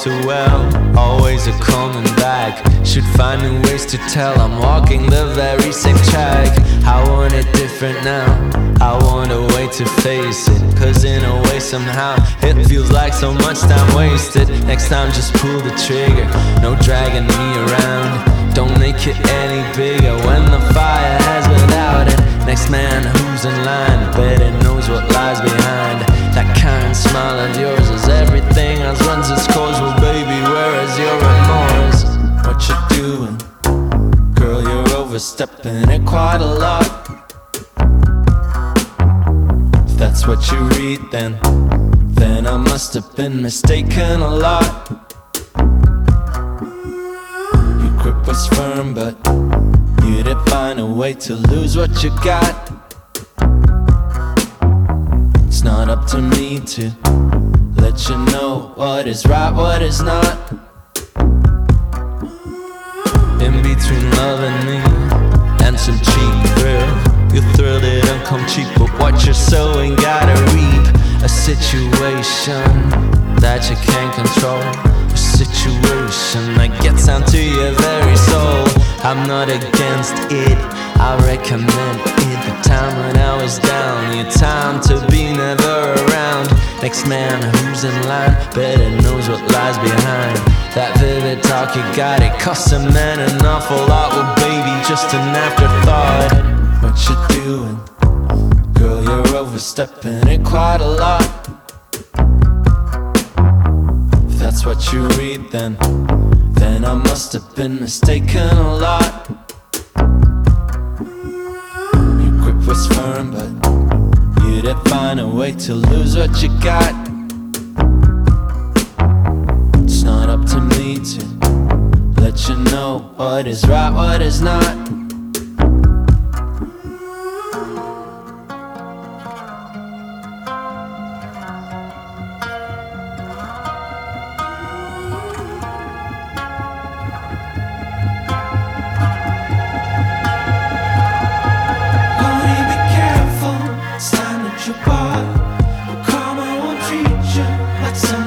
too well. Always a coming back. Should find new ways to tell I'm walking the very same track. I want it different now. I want a way to face it, cause in a way somehow it feels like so much time wasted. Next time just pull the trigger, no dragging me around. Don't make it any bigger when the fire has been out. And next man who's in line better knows what lies behind. That kind smile of yours is everything else runs its course. Well baby, where is your remorse? What you doing? Girl, you're overstepping it quite a lot. If that's what you read then I must have been mistaken a lot. Your grip was firm but you did find a way to lose what you got. It's not up to me to let you know what is right, what is not. In between love and me and some cheap thrill, you thrilled it don't come cheap, but what you're sowing gotta reap. A situation that you can't control, a situation that gets down to your very soul. I'm not against it, I recommend it. The time when I was down, your time to be never around. Next man who's in line better knows what lies behind. That vivid talk you got, it costs a man an awful lot. Well baby, just an afterthought. What you doing? Girl, you're overstepping it quite a lot. If that's what you read then I must have been mistaken a lot. Your grip was firm but you did find a way to lose what you got. It's not up to me to let you know what is right, what is not. Karma won't treat you like some